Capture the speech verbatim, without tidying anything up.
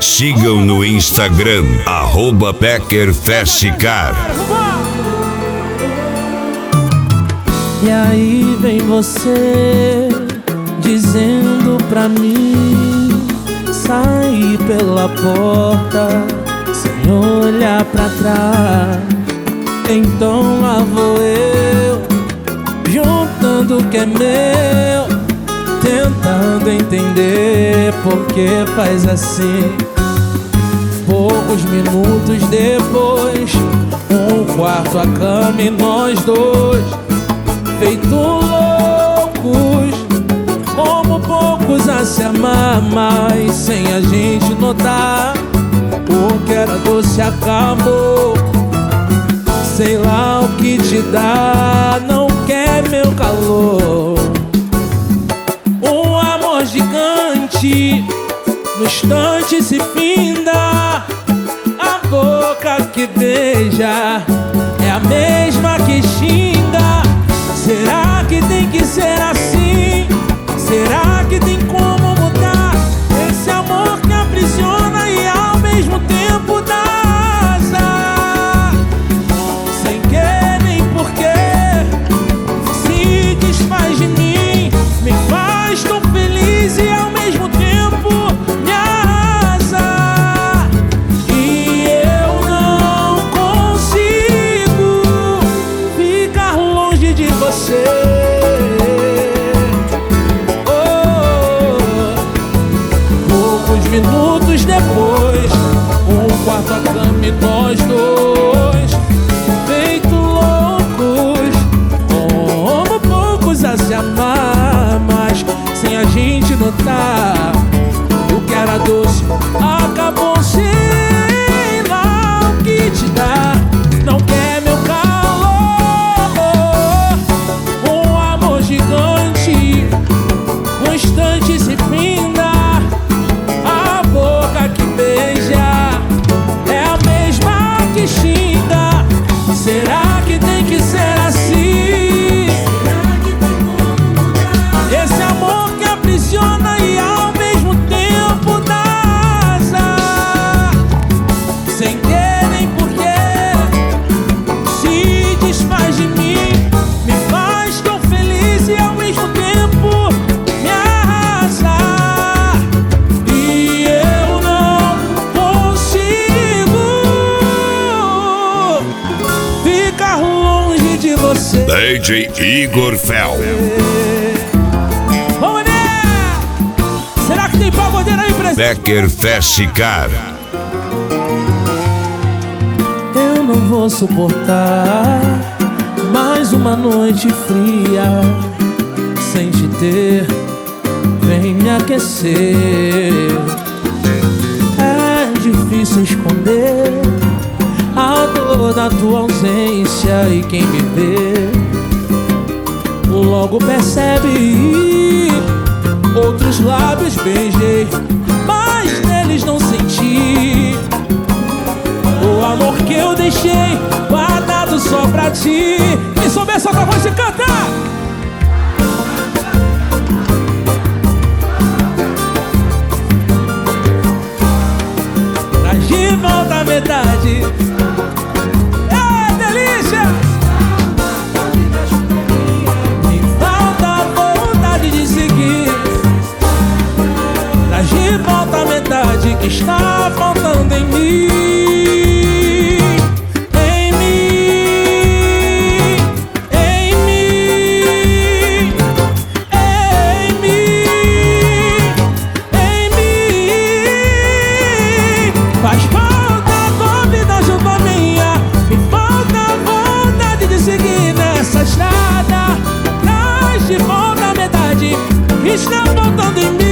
Sigam no Instagram, arroba PeckerFestCar. E aí vem você dizendo pra mim sair pela porta sem olhar pra trás. Então lá vou eu, juntando o que é meu, tentando entender por que faz assim. Poucos minutos depois, um quarto, a cama e nós dois, feito loucos, como poucos a se amar, mas sem a gente notar. O que era doce acabou. Sei lá o que te dá, não quer meu calor. Um amor gigante no instante se finda. A boca que beija é a mesma que xinga. Será que tem que ser assim? Será que tem como mudar esse amor que aprisiona e ao mesmo tempo dá asa? Sem querer nem porquê, se desfaz de mim, me faz tão feliz e ao mesmo tempo me arrasa. E eu não consigo ficar longe de você. Minutos depois, um quarto, a cama e nós dois, feito loucos, como poucos a se amar, mas sem a gente notar. O que era doce acabou. Sei lá o que te dá, não quer meu calor. Um amor gigante, um instante se finda. Será que tem que ser assim? Esse amor que aprisiona e ao mesmo tempo dá asa. Sem querer nem porquê, se desfaz de mim, me faz tão feliz e ao mesmo tempo me arrasa. E eu não consigo ficar longe de você. D J Igor Fel. Vamos, né? Será que tem pagodeiro aí presente? PeckerFestCar. Eu não vou suportar mais uma noite fria sem te ter. Vem me aquecer. É difícil esconder a dor da tua ausência, e quem me vê logo percebe. Outros lábios beijei, mas neles não senti o amor que eu deixei guardado só pra ti. Quem souber só com a voz de cantar. Traz de volta a metade. De volta a metade que está faltando em mim. Em mim, em mim, em mim, em mim. Faz falta a tua vida junto à minha, me falta a vontade de seguir nessa estrada. Traz de volta a metade que está faltando em mim.